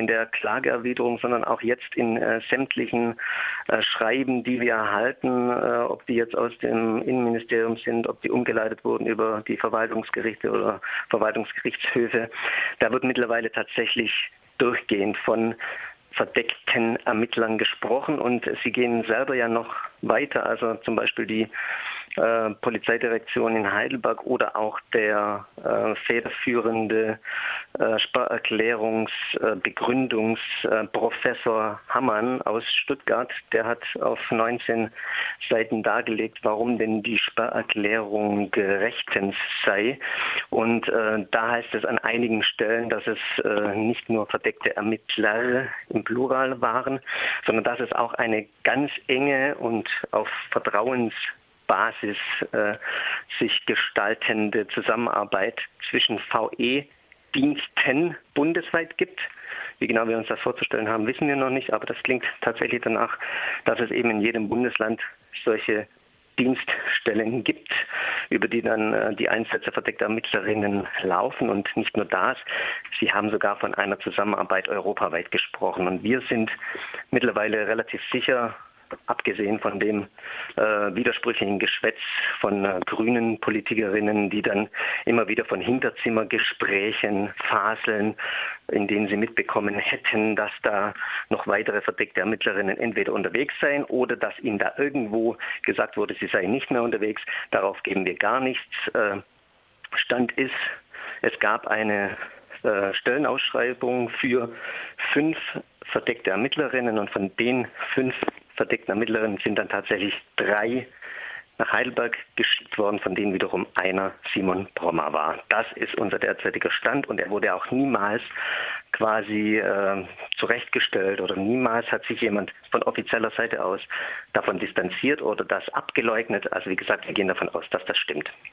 der Klageerwiderung, sondern auch jetzt in sämtlichen Schreiben, die wir erhalten, ob die jetzt aus dem Innenministerium sind, ob die umgeleitet wurden über die Verwaltungsgerichte oder Verwaltungsgerichtshöfe. Da wird mittlerweile tatsächlich durchgehend von verdeckten Ermittlern gesprochen und sie gehen selber ja noch weiter, also zum Beispiel die Polizeidirektion in Heidelberg oder auch federführende Begründungsprofessor Hammann aus Stuttgart, der hat auf 19 Seiten dargelegt, warum denn die Sperrerklärung rechtens sei. Und da heißt es an einigen Stellen, dass es nicht nur verdeckte Ermittler im Plural waren, sondern dass es auch eine ganz enge und auf Vertrauensbasis sich gestaltende Zusammenarbeit zwischen VE-Diensten bundesweit gibt. Wie genau wir uns das vorzustellen haben, wissen wir noch nicht, aber das klingt tatsächlich danach, dass es eben in jedem Bundesland solche Dienststellen gibt, über die dann die Einsätze verdeckter Ermittlerinnen laufen. Und nicht nur das, sie haben sogar von einer Zusammenarbeit europaweit gesprochen. Und wir sind mittlerweile relativ sicher, abgesehen von dem widersprüchlichen Geschwätz von grünen Politikerinnen, die dann immer wieder von Hinterzimmergesprächen faseln, in denen sie mitbekommen hätten, dass da noch weitere verdeckte Ermittlerinnen entweder unterwegs seien oder dass ihnen da irgendwo gesagt wurde, sie seien nicht mehr unterwegs. Darauf geben wir gar nichts. Stand ist, es gab eine Stellenausschreibung für 5 verdeckte Ermittlerinnen und von den 5 verdeckten Ermittlerinnen sind dann tatsächlich 3 nach Heidelberg geschickt worden, von denen wiederum einer Simon Brommer war. Das ist unser derzeitiger Stand und er wurde auch niemals quasi zurechtgestellt oder niemals hat sich jemand von offizieller Seite aus davon distanziert oder das abgeleugnet. Also wie gesagt, wir gehen davon aus, dass das stimmt.